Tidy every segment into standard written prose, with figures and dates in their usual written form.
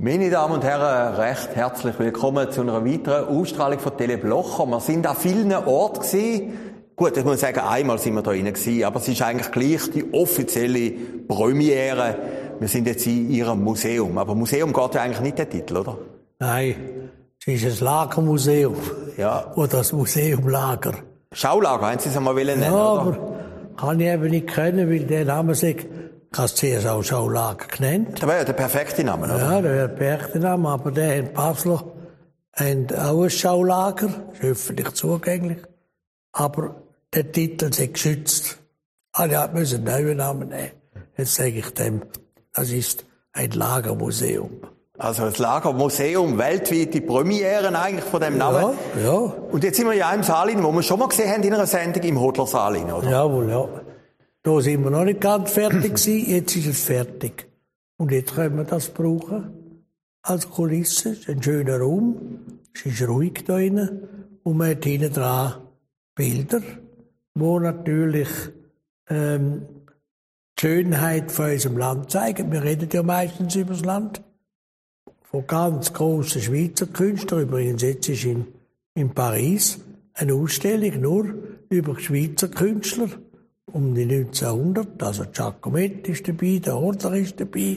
Meine Damen und Herren, recht herzlich willkommen zu einer weiteren Ausstrahlung von Tele Blocher. Wir sind an vielen Orten gewesen. Gut, ich muss sagen, einmal sind wir da rein gewesen, aber es ist eigentlich gleich die offizielle Premiere. Wir sind jetzt in Ihrem Museum. Aber Museum geht ja eigentlich nicht der Titel, oder? Nein, es ist ein Lagermuseum. Ja. Oder das Museum Lager. Schaulager, haben Sie es einmal nennen, ja, oder? Aber kann ich eben nicht können, weil der Name sagt, ich habe es zuerst auch Schaulager genannt. Das wäre ja der perfekte Name, oder? Ja, der wäre der perfekte Name, aber der in Basler haben auch ein Schaulager, ist öffentlich zugänglich, aber der Titel ist geschützt. Alle müssen einen neuen Namen nehmen. Jetzt sage ich dem, das ist ein Lagermuseum. Also das Lagermuseum, weltweite Premieren eigentlich von dem Namen. Ja, ja. Und jetzt sind wir ja im Saal, wo wir schon mal gesehen haben in einer Sendung im Hodlersaal, oder? Jawohl, ja. Da sind wir noch nicht ganz fertig gewesen, jetzt ist es fertig. Und jetzt können wir das brauchen als Kulisse. Es ist ein schöner Raum, es ist ruhig da drin und man hat hinten dran Bilder, wo natürlich die Schönheit von unserem Land zeigen. Wir reden ja meistens über das Land. Von ganz grossen Schweizer Künstlern, übrigens jetzt ist in Paris eine Ausstellung nur über Schweizer Künstler um die 1900, also Giacometti ist dabei, der Hodler ist dabei,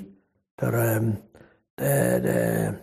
der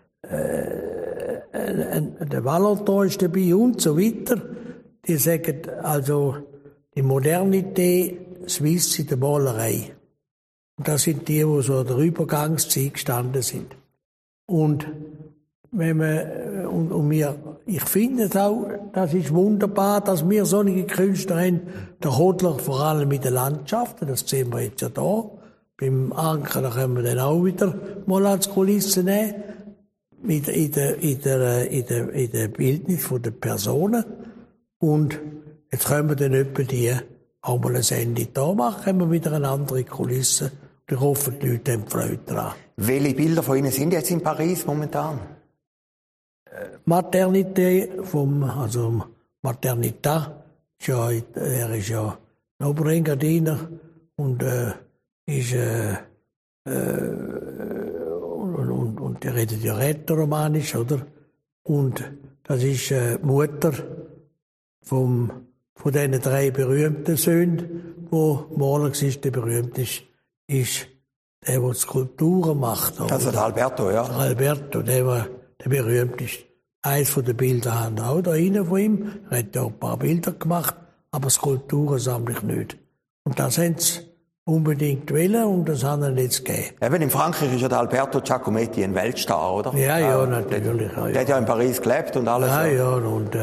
Valentin ist dabei und so weiter. Die sagen also, die Modernität Suisse in der Malerei. Und das sind die so an der Übergangszeit gestanden sind. Und wenn man, ich finde es auch, das ist wunderbar, dass wir solche Künstler haben. Der Hodler vor allem mit den Landschaften, das sehen wir jetzt ja da. Beim Anker, da können wir dann auch wieder mal als Kulisse nehmen. In der Bildnis von den Personen. Und jetzt können wir dann etwa die auch mal eine Sendung da machen, haben wir wieder eine andere Kulisse. Ich hoffe, die Leute haben Freude daran. Welche Bilder von Ihnen sind jetzt in Paris momentan? Maternité Maternità, er ist ja ein Oberengadiner und und der redet ja rätoromanisch, oder? Und das ist Mutter von diesen 3 berühmten Söhnen, wo Maler ist, der berühmt ist der Skulpturen macht. Oder? Also der Alberto, ja. Der Alberto, der berühmt ist. Eins von den Bildern haben wir auch da rein von ihm. Er hat ja ein paar Bilder gemacht, aber Skulpturen sammle ich nicht. Und das haben sie unbedingt wollen und das haben sie jetzt gegeben. Eben in Frankreich ist ja der Alberto Giacometti ein Weltstar, oder? Ja, natürlich. Der hat ja in Paris gelebt und alles. Ja, und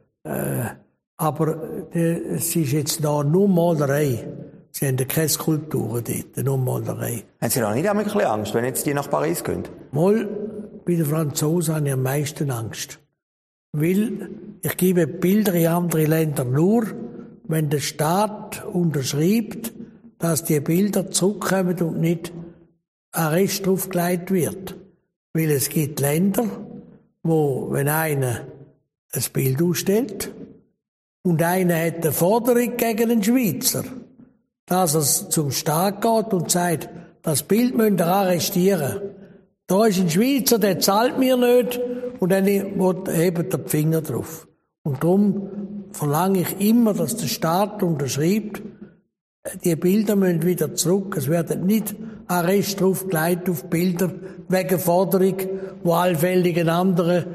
aber es ist jetzt da nur Malerei. Sie haben keine Skulpturen dort, nur Malerei. Haben Sie da nicht ein bisschen Angst, wenn jetzt die nach Paris gehen? Mal, bei den Franzosen habe ich am meisten Angst. Weil ich gebe Bilder in andere Länder nur, wenn der Staat unterschreibt, dass die Bilder zurückkommen und nicht Arrest draufgelegt wird. Weil es gibt Länder, wo, wenn einer ein Bild ausstellt und einer hat eine Forderung gegen einen Schweizer, dass er zum Staat geht und sagt, das Bild müsst ihr arrestieren. Da ist ein Schweizer, der zahlt mir nicht und dann hebt er die Finger drauf. Und darum verlange ich immer, dass der Staat unterschreibt, die Bilder müssen wieder zurück. Es werden nicht Arrest draufgelegt auf Bilder wegen Forderung, wo allfällig ein anderer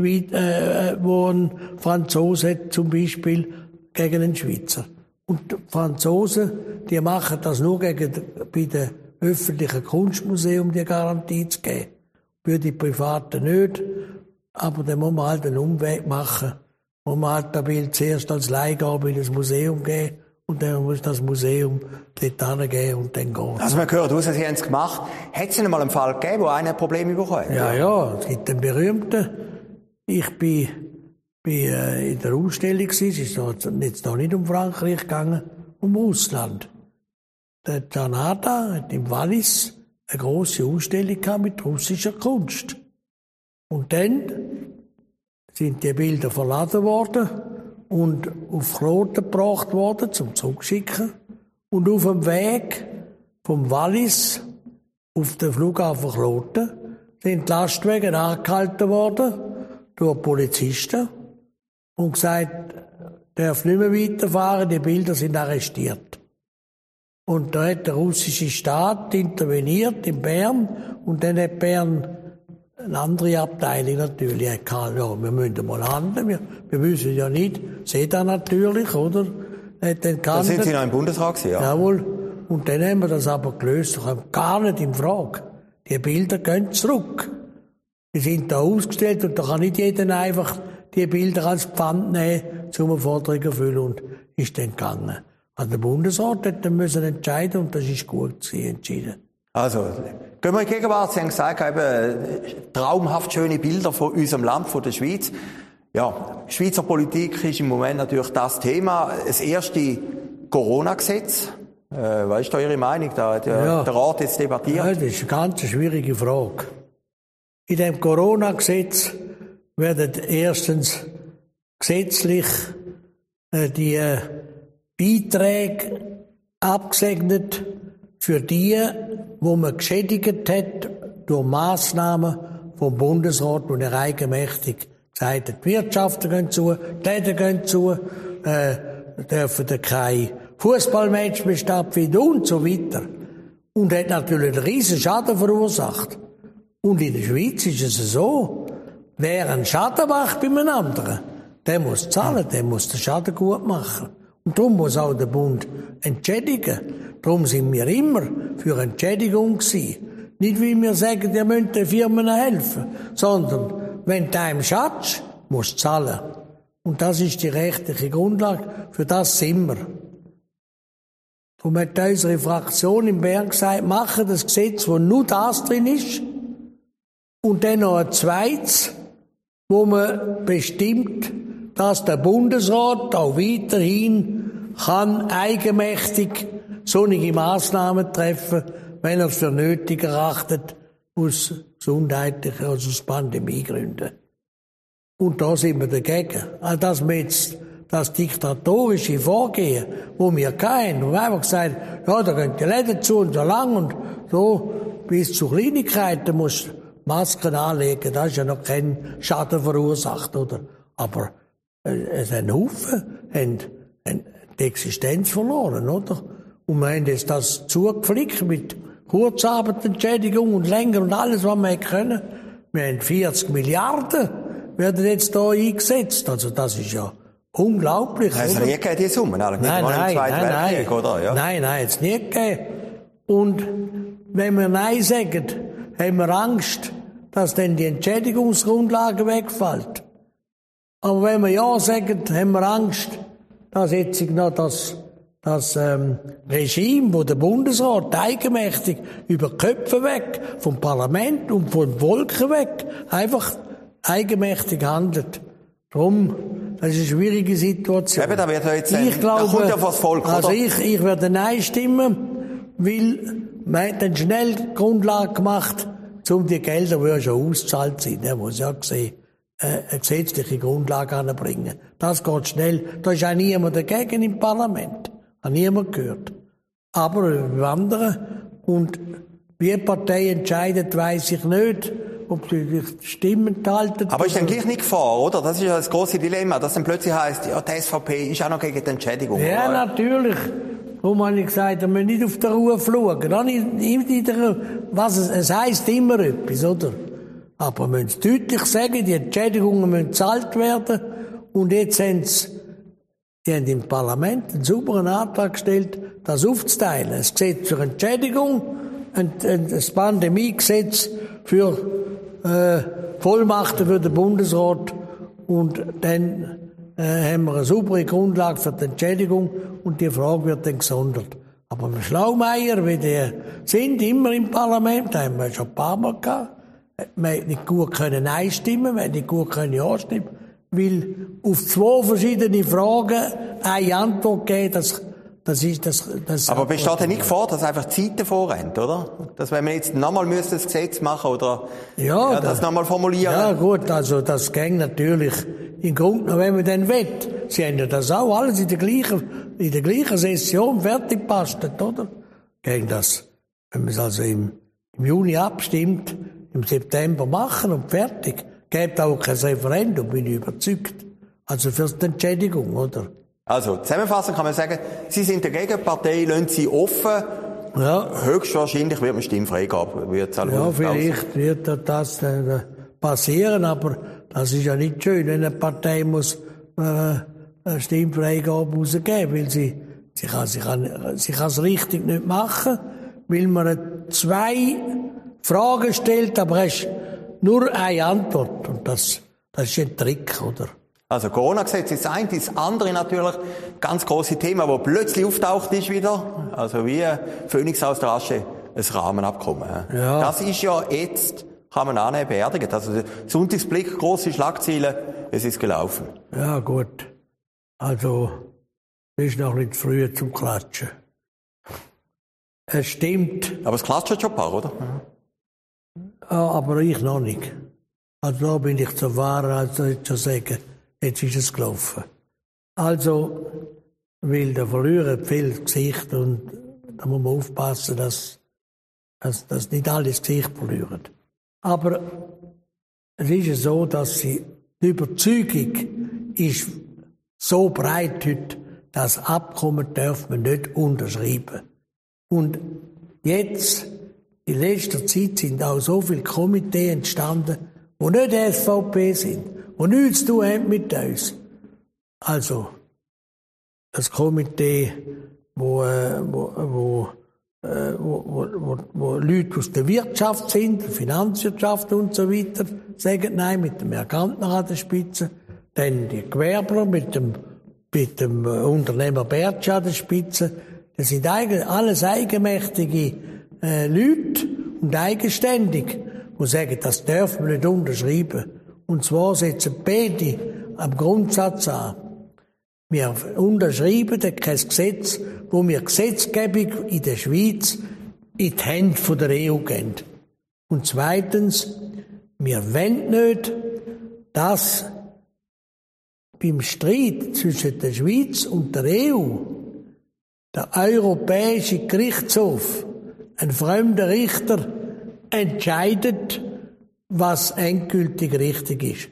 wo ein Franzose hat, zum Beispiel gegen einen Schweizer. Und die Franzosen, die machen das nur bei den öffentlichen Kunstmuseum, die Garantie zu geben. Für die Privaten nicht. Aber dann muss man halt einen Umweg machen. Muss man halt das Bild zuerst als Leihgabe in das Museum geben. Und dann muss das Museum dort hingehen und dann gehen. Also man hört aus, Sie haben es gemacht. Hat es denn mal einen Fall gegeben, wo einer ein Problem bekommen hat? Ja, es gibt einen berühmten. Ich bin in der Ausstellung gewesen. Es ist jetzt da nicht um Frankreich gegangen, um Russland. Der Canada hat im Wallis eine grosse Ausstellung gehabt mit russischer Kunst. Und dann sind die Bilder verladen worden und auf Kloten gebracht worden, zum Zurückschicken. Und auf dem Weg vom Wallis auf den Flughafen Kloten sind die Lastwagen angehalten worden durch Polizisten und gesagt, darf nicht mehr weiterfahren, die Bilder sind arrestiert. Und da hat der russische Staat interveniert in Bern und dann hat Bern eine andere Abteilung natürlich. Ja, wir müssen mal handeln, wir wissen ja nicht, seht ihr natürlich, oder? Da sind Sie noch im Bundesrat gewesen, ja? Jawohl. Und dann haben wir das aber gelöst, das kommt gar nicht in Frage. Die Bilder gehen zurück. Die sind da ausgestellt und da kann nicht jeder einfach die Bilder als Pfand nehmen, zum Forderung erfüllen und ist dann gegangen. Also der Bundesrat hat dann müssen entscheiden und das ist gut gewesen, entschieden. Also, gehen wir in die Gegenwart. Sie haben gesagt, eben, traumhaft schöne Bilder von unserem Land, von der Schweiz. Ja, Schweizer Politik ist im Moment natürlich das Thema. Das erste Corona-Gesetz. Was ist da Ihre Meinung? Da hat der Rat jetzt debattiert. Ja, das ist eine ganz schwierige Frage. In dem Corona-Gesetz werden erstens gesetzlich die Beiträge abgesegnet für die, wo man geschädigt hat durch Massnahmen vom Bundesrat, wo er eigenmächtig gesagt hat, die Wirtschaften gehen zu, die Läden gehen zu, dürfen kein Fußballmatch mehr stattfinden und so weiter. Und hat natürlich einen riesen Schaden verursacht. Und in der Schweiz ist es so, wer einen Schaden macht bei einem anderen, der muss zahlen, der muss den Schaden gut machen. Und darum muss auch der Bund entschädigen. Darum sind wir immer für Entschädigung gewesen. Nicht, weil wir sagen, ihr müsst den Firmen helfen, sondern wenn du einem schadest, musst du zahlen. Und das ist die rechtliche Grundlage. Für das sind wir. Darum hat unsere Fraktion in Bern gesagt, machen das Gesetz, wo nur das drin ist, und dann noch ein zweites, wo man bestimmt, dass der Bundesrat auch weiterhin kann eigenmächtig solche Massnahmen treffen, wenn er es für nötig erachtet, aus gesundheitlichen, also aus Pandemiegründen. Und da sind wir dagegen. Also, dass wir jetzt das diktatorische Vorgehen, wo wir kennen, wo wir einfach gesagt, ja, da gehen die Läden zu und so lang und so, bis zu Kleinigkeiten muss Masken anlegen, das ist ja noch kein Schaden verursacht, oder? Aber es ein Haufen haben die Existenz verloren, oder? Und wir haben jetzt das zugepflegt mit Kurzarbeitsentschädigung und länger und alles, was wir können. Wir haben 40 Milliarden, werden jetzt da eingesetzt. Also das ist ja unglaublich. Es hat nie gegeben, die Summen, eigentlich nicht mal im Zweiten Weltkrieg, oder? Ja. Nein, hat es nie gegeben. Und wenn wir Nein sagen, haben wir Angst, dass dann die Entschädigungsgrundlage wegfällt. Aber wenn wir Ja sagen, haben wir Angst, dass jetzt noch das Regime, wo der Bundesrat eigenmächtig über die Köpfe weg, vom Parlament und von Wolken weg, einfach eigenmächtig handelt. Darum, das ist eine schwierige Situation. Eben, da wird jetzt ich glaube, da kommt ja was Volk, also oder? ich werde Nein stimmen, weil man hat dann schnell Grundlage gemacht, um die Gelder, die ja schon ausgezahlt sind, man muss ja sehen, eine gesetzliche Grundlage anbringen. Das geht schnell. Da ist auch niemand dagegen im Parlament. Hat niemand gehört. Aber über andere. Und wie die Partei entscheidet, weiss ich nicht, ob sie die Stimmen enthalten. Aber ist dann gleich nicht Gefahr, oder? Das ist ja das grosse Dilemma, dass dann plötzlich heisst, ja, die SVP ist auch noch gegen die Entschädigung. Ja, oder? Natürlich. Darum habe ich gesagt, wir müssen nicht auf den Ruf schauen. Es heisst immer etwas, oder? Aber wir müssen deutlich sagen, die Entschädigungen müssen gezahlt werden. Und jetzt die haben im Parlament einen sauberen Antrag gestellt, das aufzuteilen. Ein Gesetz für Entschädigung, ein Pandemiegesetz für Vollmachten für den Bundesrat. Und dann haben wir eine saubere Grundlage für die Entschädigung und die Frage wird dann gesondert. Aber wir Schlaumeier, wie die sind, immer im Parlament, haben wir schon ein paar Mal gehabt. Wir hätten nicht gut Nein stimmen, wir hätten nicht gut Ja stimmen, weil auf 2 verschiedene Fragen eine Antwort geben, das aber besteht ja nicht Gefahr, dass einfach die Zeit davor rennt, oder? Dass wenn wir jetzt nochmal das Gesetz machen oder das nochmal formulieren. Ja gut, also das ging natürlich im Grunde, wenn man dann will. Sie haben ja das auch alles in der gleichen Session fertig gebastelt, oder? Gegen das, wenn man es also im Juni abstimmt, im September machen und fertig. Gebt auch kein Referendum, bin ich überzeugt. Also für die Entschädigung, oder? Also, zusammenfassend kann man sagen, Sie sind der Gegenpartei, lassen Sie offen. Ja. Höchstwahrscheinlich wird man Stimmfreigabe. Ja, vielleicht wird das passieren, aber das ist ja nicht schön, wenn eine Partei muss eine Stimmfreigabe rausgeben, weil sie kann es richtig nicht machen, weil man 2 Fragen stellt, aber hast nur eine Antwort. Und das ist ein Trick, oder? Also Corona-Gesetz ist das eine, das andere natürlich ganz grosse Thema, das plötzlich auftaucht ist wieder. Also wie Phönix aus der Asche, ein Rahmenabkommen. Ja. Das ist ja jetzt, kann man annehmen, beerdigt. Also der Sonntagsblick, grosse Schlagzeilen, es ist gelaufen. Ja, gut. Also, es ist noch nicht früh zum Klatschen. Es stimmt. Aber es klatscht schon ein paar, oder? Ja, aber ich noch nicht. Also da bin ich zu wahr, als ich zu sagen, jetzt ist es gelaufen. Also, weil da verlieren viele Gesichter und da muss man aufpassen, dass nicht alle das Gesicht verlieren. Aber es ist ja so, dass die Überzeugung ist so breit heute, das Abkommen darf man nicht unterschreiben. Und jetzt, in letzter Zeit, sind auch so viele Komitees entstanden, die nicht SVP sind, die nichts zu tun haben mit uns. Also, das Komitee, wo Leute aus der Wirtschaft sind, Finanzwirtschaft und so weiter, sagen nein, mit dem Herrn Gantner an der Spitze. Dann die Gewerbler mit dem Unternehmer Bertsch an der Spitze. Das sind eigentlich alles eigenmächtige Leute und eigenständig, die sagen, das dürfen wir nicht unterschreiben. Und zwar setzen beide am Grundsatz an. Wir unterschreiben kein Gesetz, wo wir Gesetzgebung in der Schweiz in die Hände der EU geben. Und zweitens, wir wollen nicht, dass beim Streit zwischen der Schweiz und der EU der Europäische Gerichtshof, ein fremder Richter, entscheidet, was endgültig richtig ist.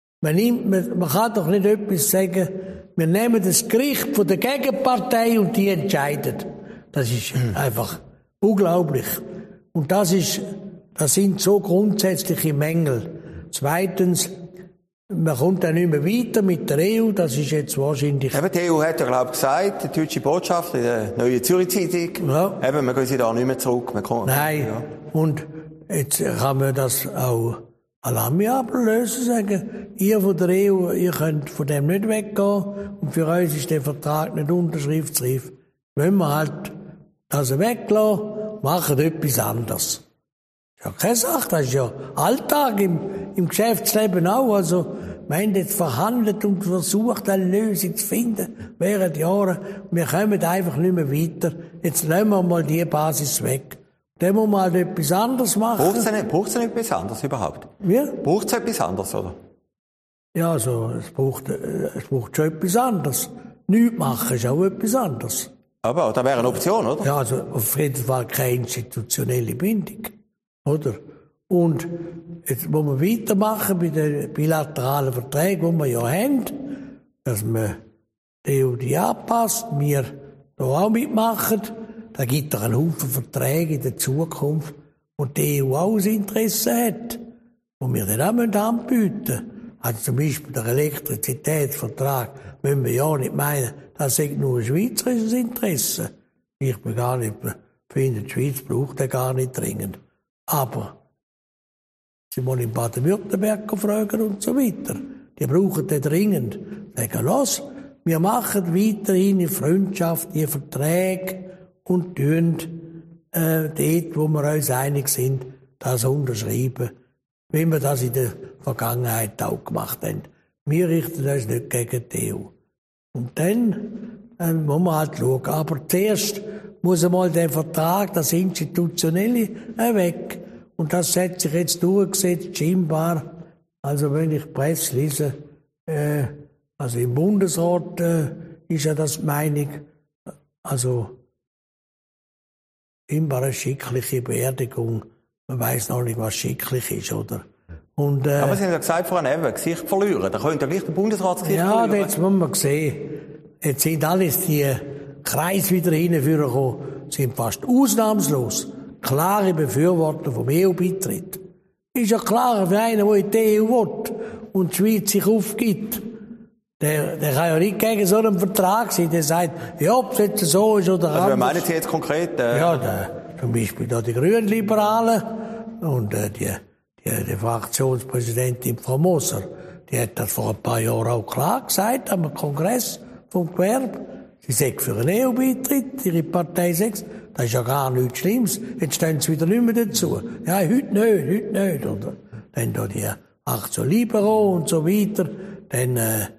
Man kann doch nicht etwas sagen, wir nehmen das Gericht von der Gegenpartei und die entscheidet. Das ist einfach unglaublich. Und das sind so grundsätzliche Mängel. Zweitens, man kommt dann nicht mehr weiter mit der EU, das ist jetzt wahrscheinlich... Eben, die EU hat ja, glaube ich, gesagt, die deutsche Botschaft in der Neuen Zürich-Zeitung, eben, wir gehen sie da nicht mehr zurück. Nein, ja. Und jetzt kann man das auch amiabel lösen, sagen, ihr von der EU, ihr könnt von dem nicht weggehen und für uns ist der Vertrag nicht unterschriftsreif. Wenn wir halt das weglassen, machen etwas anderes. Ja, keine Sache, das ist ja Alltag im Geschäftsleben auch. Also, wir haben jetzt verhandelt und versucht, eine Lösung zu finden während Jahren. Wir kommen einfach nicht mehr weiter. Jetzt lassen wir mal die Basis weg. Dann muss man halt etwas anderes machen. Braucht es nicht etwas anderes überhaupt? Wie? Braucht es etwas anderes, oder? Ja, also, es braucht schon etwas anderes. Nichts machen ist auch etwas anderes. Aber das wäre eine Option, oder? Ja, also auf jeden Fall keine institutionelle Bindung. Oder? Und jetzt muss man weitermachen bei den bilateralen Verträgen, die wir ja haben, dass man die EU die anpasst, wir da auch mitmachen. Da gibt es einen Haufen Verträge in der Zukunft, wo die EU auch ein Interesse hat, wo wir dann auch anbieten müssen. Also zum Beispiel der Elektrizitätsvertrag, wenn wir ja nicht meinen, das ist nur ein schweizerisches Interesse. Ich bin gar nicht, finde, die Schweiz braucht den gar nicht dringend. Aber sie wollen in Baden-Württemberg fragen und so weiter. Die brauchen den dringend. Sagen, los, wir machen weiterhin in Freundschaft die Verträge und tun dort, wo wir uns einig sind, das unterschreiben, wie wir das in der Vergangenheit auch gemacht haben. Wir richten uns nicht gegen die EU. Und dann muss man halt schauen. Aber zuerst muss einmal der Vertrag, das Institutionelle, weg. Und das hat sich jetzt durchgesetzt, scheinbar. Also wenn ich die Presse lese, also im Bundesrat ist ja das die Meinung, also scheinbar eine schickliche Beerdigung man weiss noch nicht, was schicklich ist, oder? Und, aber Sie haben ja gesagt vorhin eben, Gesicht verlieren. Da könnte ja gleich der Bundesratsgesicht verlieren. Ja, jetzt muss man sehen. Jetzt sind alles die Kreise wieder hingekommen, sind fast ausnahmslos klare Befürworter vom EU-Beitritt. Ist ja klar, für einen, der in die EU will und die Schweiz sich aufgibt, der kann ja nicht gegen so einen Vertrag sein, der sagt, ja, ob es jetzt so ist oder anders. Also, meinen Sie jetzt konkret? Ja, zum Beispiel da die Grünliberalen und die Fraktionspräsidentin Frau Moser, die hat das vor ein paar Jahren auch klar gesagt am Kongress vom Gewerbe. Sie sagt für einen EU-Beitritt, ihre Partei sagt, das ist ja gar nichts Schlimmes. Jetzt stehen sie wieder nicht mehr dazu. Ja, heute nicht, oder? Dann da die Aktion Libero und so weiter. Dann,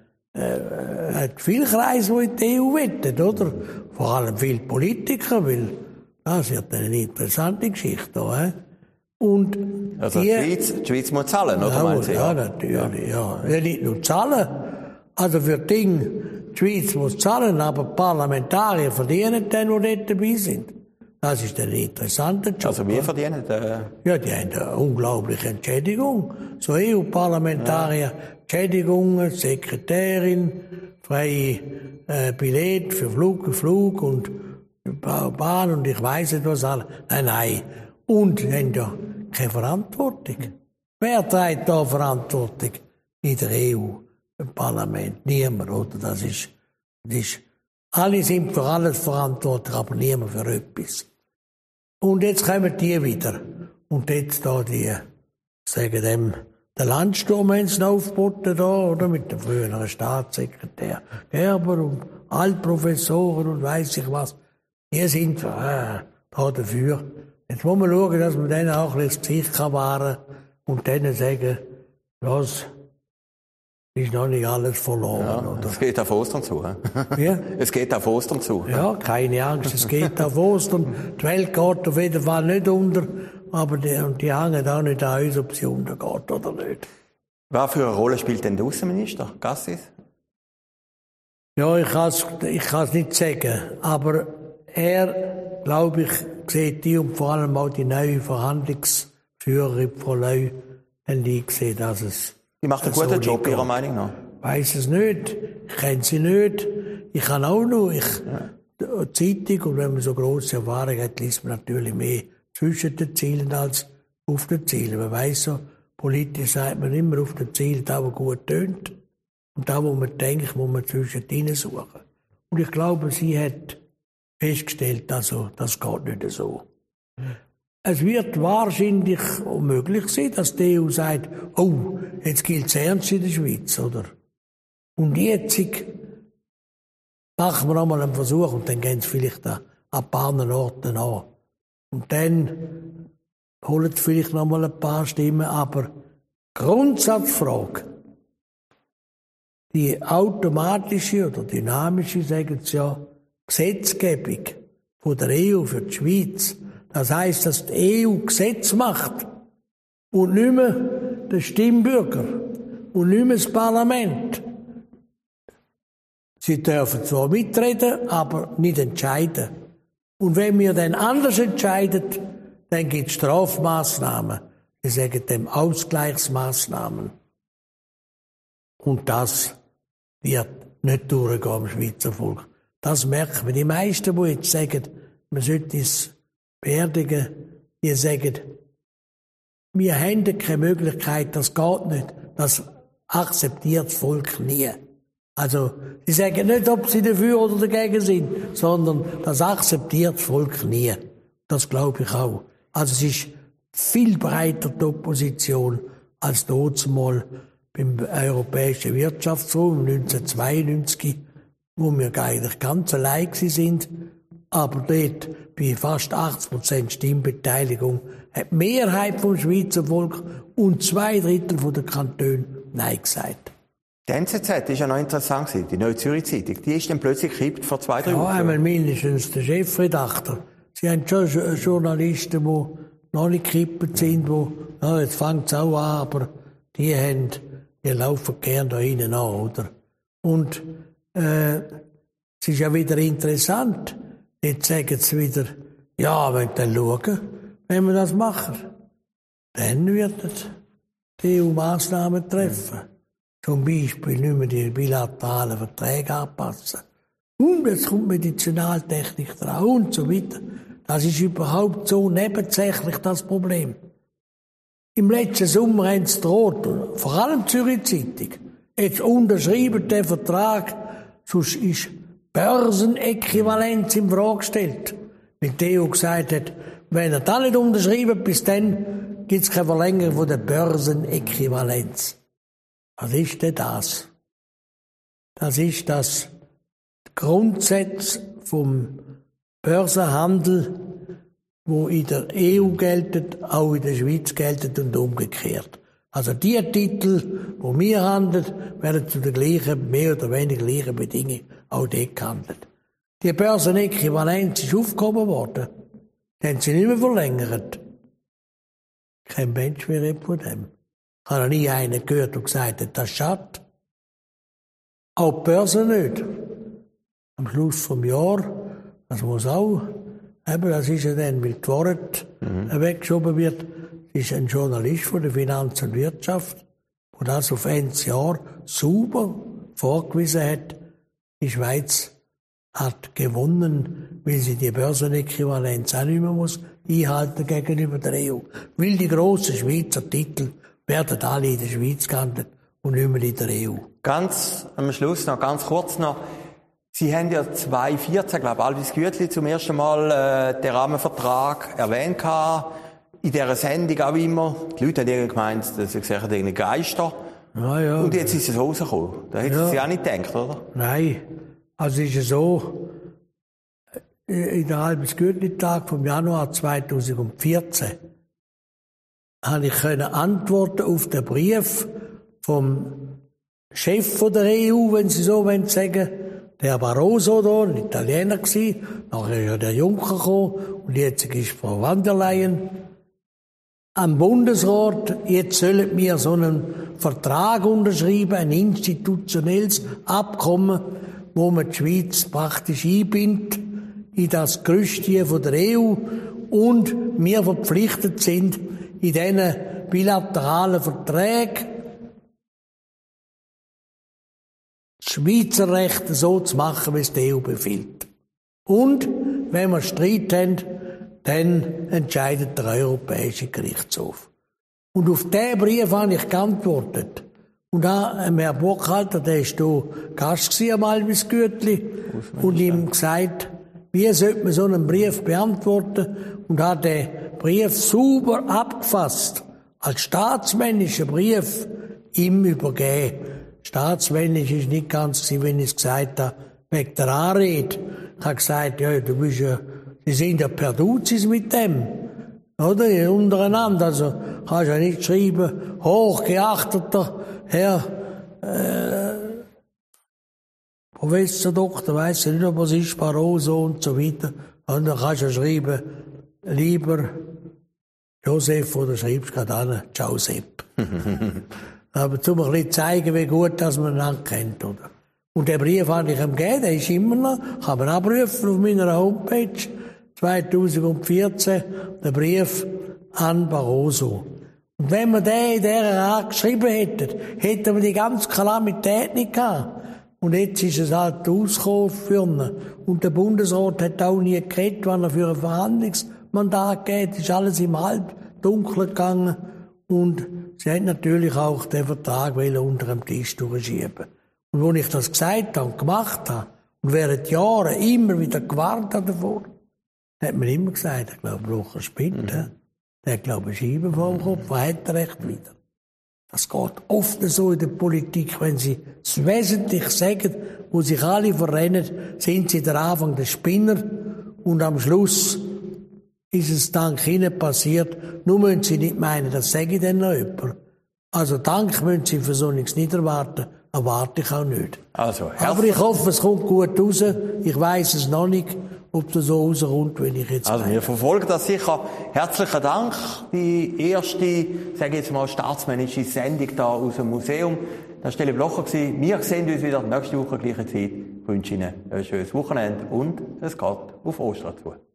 hat viele Kreise, die in die EU wollen, oder? Vor allem viele Politiker, weil das wird eine interessante Geschichte da, Und also die Schweiz muss zahlen, oder? Ja, ja, natürlich, ja. Ja, nicht nur zahlen. Also für Dinge, die Schweiz muss zahlen, aber Parlamentarier verdienen dann, die nicht dabei sind. Das ist ein interessanter Job. Also wir verdienen Ja, die haben eine unglaubliche Entschädigung. So EU-Parlamentarier, Entschädigungen, Sekretärin, freie Billett für Flug und Bahn und ich weiss nicht was alles. Nein. Und die haben ja keine Verantwortung. Wer trägt da Verantwortung in der EU, im Parlament? Niemand, oder? Das ist, alle sind für alles verantwortlich, aber niemand für etwas. Und jetzt kommen die wieder. Und jetzt da sagen dem, der Landsturm haben sie noch aufgeboten da, oder? Mit dem früheren Staatssekretär Gerber und Altprofessoren und weiss ich was. Die sind da dafür. Jetzt muss man schauen, dass man denen auch ein bisschen das Gesicht wahren kann und denen sagen, was ist noch nicht alles verloren. Ja, oder? Es geht auf Ostern zu. Ja? Es geht auf Ostern zu. Ja, keine Angst, es geht auf Ostern. Die Welt geht auf jeden Fall nicht unter, aber die hängen auch nicht an uns, ob sie untergeht oder nicht. Was für eine Rolle spielt denn der Außenminister, Gassis? Ja, ich kann's nicht sagen, aber er, glaube ich, sieht die und vor allem auch die neue Verhandlungsführerin Frau Leu, haben die gesehen, dass es die macht einen guten Job, Ihrer Meinung nach? Weiss es nicht. Ich kenne sie nicht. Ich kann auch nur. Zeitung, und wenn man so grosse Erfahrung hat, liest man natürlich mehr zwischen den Zielen als auf den Zielen. Man weiss so, politisch sagt man immer auf den Zielen, da wo gut tönt. Und da, wo man denkt, muss man zwischendrin suchen. Und ich glaube, sie hat festgestellt, also, das geht nicht so. Es wird wahrscheinlich möglich sein, dass die EU sagt, oh, jetzt gilt es ernst in der Schweiz, oder? Und jetzt machen wir nochmal einen Versuch und dann gehen sie vielleicht an ein paar Orten an. Und dann holen sie vielleicht nochmal ein paar Stimmen, aber Grundsatzfrage, die automatische oder dynamische, sagen sie ja, Gesetzgebung von der EU für die Schweiz, das heisst, dass die EU Gesetz macht und nicht mehr der Stimmbürger und nicht mehr das Parlament. Sie dürfen zwar mitreden, aber nicht entscheiden. Und wenn wir dann anders entscheiden, dann gibt es Strafmaßnahmen. Wir sagen dem Ausgleichsmaßnahmen. Und das wird nicht durchgehen am Schweizer Volk. Das merken wir. Die meisten, die jetzt sagen, man sollte es beerdigen, die sagen, wir haben keine Möglichkeit, das geht nicht. Das akzeptiert das Volk nie. Also, sie sagen nicht, ob sie dafür oder dagegen sind, sondern das akzeptiert das Volk nie. Das glaube ich auch. Also es ist viel breiter die Opposition als damals beim Europäischen Wirtschaftsraum 1992, wo wir eigentlich ganz allein sind. Aber dort, bei fast 80% Stimmbeteiligung, hat die Mehrheit vom Schweizer Volk und 2/3 der Kantone Nein gesagt. Die NZZ war ja noch interessant, die Neue Zürich Zeitung. Die ist dann plötzlich gekippt vor 2-3 Wochen. Ja, einmal mindestens der Chefredakteur. Sie haben schon Journalisten, die noch nicht gekippt sind, ja, jetzt fängt es auch an, aber die laufen gern da hinten an, oder? Und es ist ja wieder interessant. Jetzt sagen sie wieder, ja, wir dann schauen, wenn wir das machen. dann wird die EU Massnahmen treffen. Zum Beispiel nicht mehr die bilateralen Verträge anpassen. Und jetzt kommt Medizinaltechnik dran und so weiter. Das ist überhaupt so nebensächlich das Problem. Im letzten Sommer haben sie gedroht, vor allem Zürich Zeitung, jetzt unterschreiben den Vertrag, sonst ist Börsenäquivalenz in Frage gestellt. Weil die EU gesagt hat, wenn er das nicht unterschreibt, bis dann gibt es keine Verlängerung von der Börsenäquivalenz. Was ist denn das? Das ist das Grundsatz vom Börsenhandel, wo in der EU gelten, auch in der Schweiz gelten und umgekehrt. Also die Titel, wo wir handeln, werden zu den gleichen, mehr oder weniger gleichen Bedingungen auch dort gehandelt. Die Börsenäquivalenz ist aufgehoben worden. Die haben sie nicht mehr verlängert. Kein Mensch mehr redet von dem. Ich habe noch nie einen gehört, der gesagt hat, das schadet. Auch die Börse nicht. Am Schluss vom Jahr, das muss auch, eben, das ist ja dann, weil die Worte weggeschoben wird, ist ein Journalist von der Finanz und Wirtschaft, der das auf Ende Jahr sauber vorgewiesen hat. Die Schweiz hat gewonnen, weil sie die Börsenäquivalenz auch nicht mehr muss einhalten gegenüber der EU. Weil die grossen Schweizer Titel werden alle in der Schweiz gehandelt und nicht mehr in der EU. Ganz am Schluss noch, ganz kurz noch. Sie haben ja 2014, glaube ich, Albis Gütli zum ersten Mal den Rahmenvertrag erwähnt gehabt. In dieser Sendung auch immer. Die Leute haben irgendwie gemeint, dass sie gesagt haben, Geister. Ja. Und jetzt ist es rausgekommen. Da hätten Sie auch nicht gedacht, oder? Nein. Also ist es so, in der Albis Gütli-Tag vom Januar 2014 habe ich antworten auf den Brief vom Chef von der EU, wenn Sie so wollen sagen, der Barroso da, ein Italiener gsi, nachher ist ja der Juncker gekommen und jetzt ist Frau van der Leyen am Bundesrat. Jetzt sollen wir so einen Vertrag unterschreiben, ein institutionelles Abkommen, wo man die Schweiz praktisch einbindet in das Gerüst von der EU und wir verpflichtet sind, in diesen bilateralen Verträgen das Schweizer Recht so zu machen, wie es die EU befiehlt. Und, wenn wir Streit haben, dann entscheidet der Europäische Gerichtshof. Und auf diesen Brief habe ich geantwortet. Und da, Herr Burkhalter, der war hier Gast am Albis Gütli, und ihm gesagt, wie sollte man so einen Brief beantworten, und hat den Brief sauber abgefasst, als staatsmännischer Brief ihm übergeben. Staatsmännisch ist nicht ganz, wenn ich es gesagt habe, wegen der Anrede. Ich habe gesagt, ja, Sie sind ja per Duzis mit dem. Oder? Untereinander. Also, kannst ja nicht schreiben, hochgeachteter Herr, Professor Doktor, weiss ich nicht, ob es ist, Barroso und so weiter. Und dann kannst du ja schreiben, lieber Josef, oder schreibst gerade an, ciao Sepp. Aber zum ein bisschen zeigen, wie gut, dass man ihn kennt, oder? Und den Brief habe ich ihm gegeben, der ist immer noch, kann man abrufen auf meiner Homepage, 2014, der Brief an Barroso. Und wenn wir den in dieser Art geschrieben hätten, hätten wir die ganze Kalamität nicht gehabt. Und jetzt ist es halt ausgekommen für ihn. Und der Bundesrat hat auch nie geredet, wann er für ein Verhandlungsmandat geht. Ist alles im Halbdunkel gegangen. Und sie haben natürlich auch den Vertrag unter dem Tisch durchschieben. Und als ich das gesagt habe und gemacht habe, und während Jahren immer wieder gewarnt habe davor, hat man immer gesagt, ich glaube, Brucher spinnt. Der hat, glaube ich, Scheiben vor dem Kopf, er hat recht wieder. Das geht oft so in der Politik, wenn sie das Wesentliche sagen, wo sich alle verrennen, sind sie der Anfang der Spinner und am Schluss ist es dank ihnen passiert. Nur müssen sie nicht meinen, das sage ich dann noch jemand. Also Dank müssen sie für so nichts nicht erwarten, erwarte ich auch nicht. Also, aber ich hoffe, es kommt gut raus. Ich weiss es noch nicht, ob das so rauskommt, wenn ich jetzt Also, wir verfolgen das sicher. Herzlichen Dank. Die erste, sage ich jetzt mal, staatsmännische Sendung da aus dem Museum. Das war Stelle Blocher gewesen. Wir sehen uns wieder nächste Woche gleiche Zeit. Ich wünsche Ihnen ein schönes Wochenende und es geht auf Ostern zu.